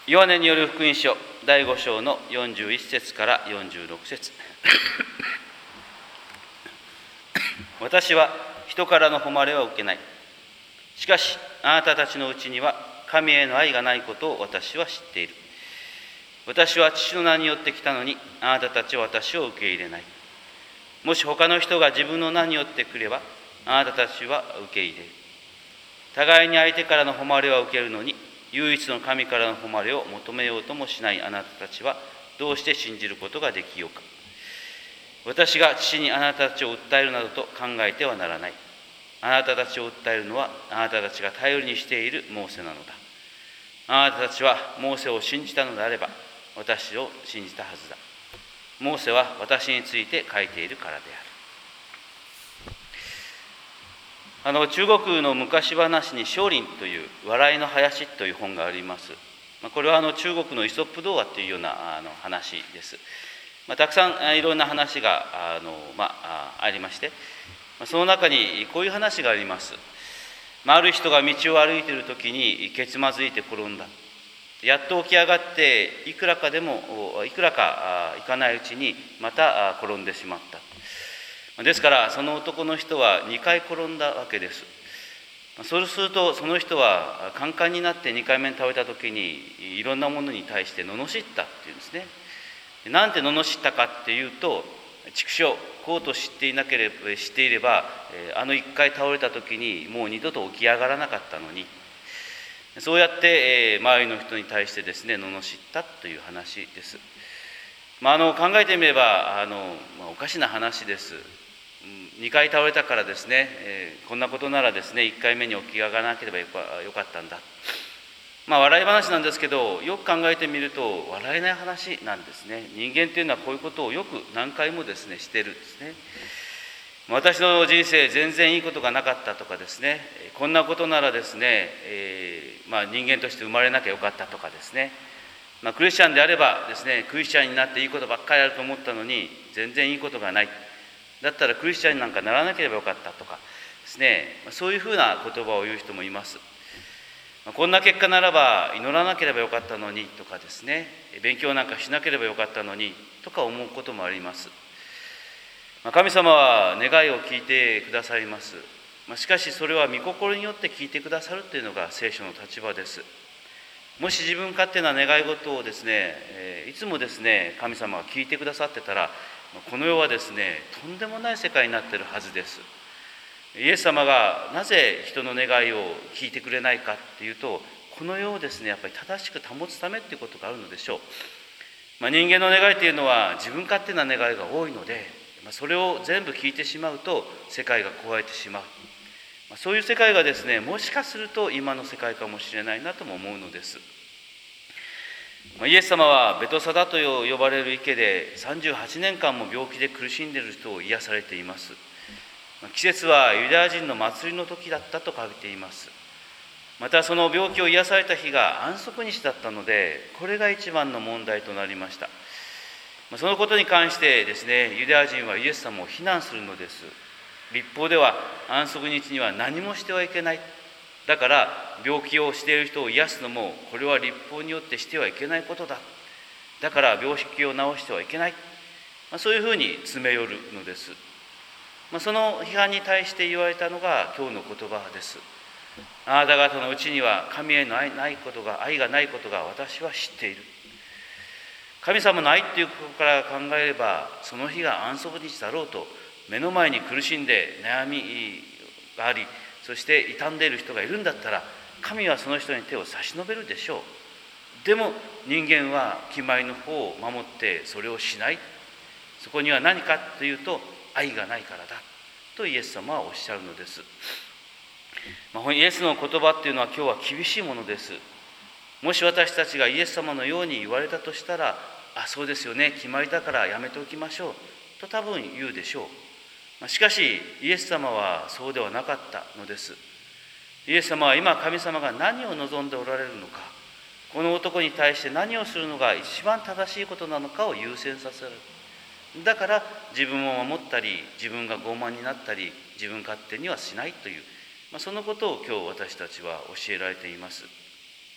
ヨハネによる福音書第5章の41節から46節私は人からの誉れは受けない。しかしあなたたちのうちには神への愛がないことを私は知っている。私は父の名によって来たのに、あなたたちは私を受け入れない。もし他の人が自分の名によって来れば、あなたたちは受け入れる。互いに相手からの誉れは受けるのに、唯一の神からの誉れを求めようともしないあなたたちは、どうして信じることができようか。私が父にあなたたちを訴えるなどと考えてはならない。あなたたちを訴えるのは、あなたたちが頼りにしているモーセなのだ。あなたたちはモーセを信じたのであれば、私を信じたはずだ。モーセは私について書いているからである。中国の昔話に少林という笑いの林という本があります。これは中国のイソップ童話というような話です。たくさんいろんな話がありまして、その中にこういう話があります。ある人が道を歩いているときにけつまずいて転んだ。やっと起き上がっていくらかいかないうちにまた転んでしまった。ですからその男の人は2回転んだわけです。そうするとその人はカンカンになって2回目に倒れた時にいろんなものに対して罵ったっていうんですね。なんて罵ったかっていうと、畜生、こうと知っていれば1回倒れた時にもう二度と起き上がらなかったのに、そうやって周りの人に対してですね罵ったという話です。考えてみればおかしな話です。2回倒れたからですね、こんなことならですね1回目に起き上がらなければよかったんだ。笑い話なんですけど、よく考えてみると笑えない話なんですね。人間っていうのはこういうことをよく何回もですねしてるんですね。私の人生全然いいことがなかったとかですね、こんなことならですね、人間として生まれなきゃよかったとかですね、クリスチャンであればですね、クリスチャンになっていいことばっかりあると思ったのに全然いいことがない。だったらクリスチャンになんかならなければよかったとかですね、そういうふうな言葉を言う人もいます。こんな結果ならば祈らなければよかったのにとかですね、勉強なんかしなければよかったのにとか思うこともあります。神様は願いを聞いてくださいます。しかしそれは御心によって聞いてくださるというのが聖書の立場です。もし自分勝手な願い事をですね、いつもですね神様が聞いてくださってたら、この世はですねとんでもない世界になっているはずです。イエス様がなぜ人の願いを聞いてくれないかっていうと、この世をですねやっぱり正しく保つためっていうことがあるのでしょう。人間の願いというのは自分勝手な願いが多いので、それを全部聞いてしまうと世界が壊れてしまう。そういう世界がですね、もしかすると今の世界かもしれないなとも思うのです。イエス様はベトサダと呼ばれる池で38年間も病気で苦しんでいる人を癒されています。季節はユダヤ人の祭りの時だったと書いています。またその病気を癒された日が安息日だったので、これが一番の問題となりました。そのことに関してですね、ユダヤ人はイエス様を非難するのです。律法では安息日には何もしてはいけない。だから病気をしている人を癒すのも、これは律法によってしてはいけないことだ。だから病気を治してはいけない。そういうふうに詰め寄るのです。その批判に対して言われたのが今日の言葉です。あなた方のうちには神への愛がないことが私は知っている。神様の愛ということから考えれば、その日が安息日だろうと、目の前に苦しんで悩みがあり、そして傷んでいる人がいるんだったら、神はその人に手を差し伸べるでしょう。でも人間は決まりの方を守ってそれをしない。そこには何かというと、愛がないからだとイエス様はおっしゃるのです。イエスの言葉っていうのは今日は厳しいものです。もし私たちがイエス様のように言われたとしたら、そうですよね、決まりだからやめておきましょうと多分言うでしょう。しかしイエス様はそうではなかったのです。イエス様は今神様が何を望んでおられるのか、この男に対して何をするのが一番正しいことなのかを優先させる。だから自分を守ったり、自分が傲慢になったり、自分勝手にはしないという、そのことを今日私たちは教えられています。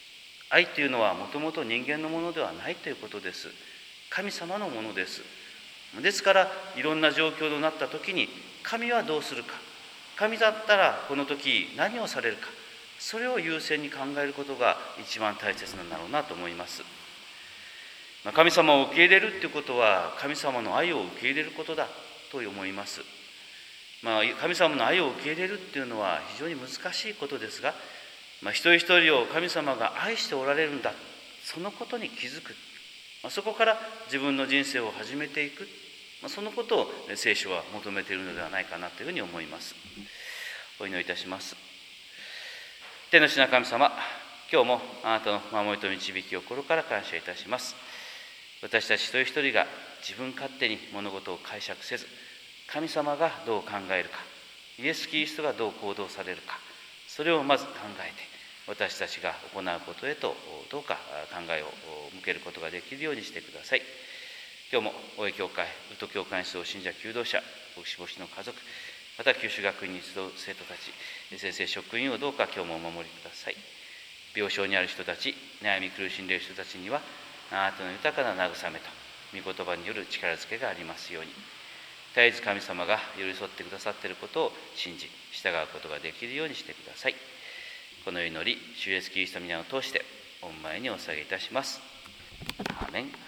愛というのはもともと人間のものではないということです。神様のものです。ですからいろんな状況になった時に神はどうするか、神だったらこの時何をされるか、それを優先に考えることが一番大切なんだろうなと思います。神様を受け入れるということは神様の愛を受け入れることだと思います。神様の愛を受け入れるっていうのは非常に難しいことですが、一人一人を神様が愛しておられるんだ、そのことに気づく、そこから自分の人生を始めていく、そのことを聖書は求めているのではないかなというふうに思います。お祈りいたします。天の父なる神様、今日もあなたの守りと導きを心から感謝いたします。私たち一人一人が自分勝手に物事を解釈せず、神様がどう考えるか、イエス・キリストがどう行動されるか、それをまず考えて私たちが行うことへとどうか考えを向けることができるようにしてください。今日も大江教会、宇都教会に集う信者求道者、牧師牧師の家族、また九州学院に集う生徒たち、先生職員をどうか今日もお守りください。病床にある人たち、悩み苦しんでいる人たちにはあなたの豊かな慰めと御言葉による力づけがありますように、絶えず神様が寄り添ってくださっていることを信じ従うことができるようにしてください。この祈り、主イエスキリストの皆を通して御前にお捧げいたします。アーメン。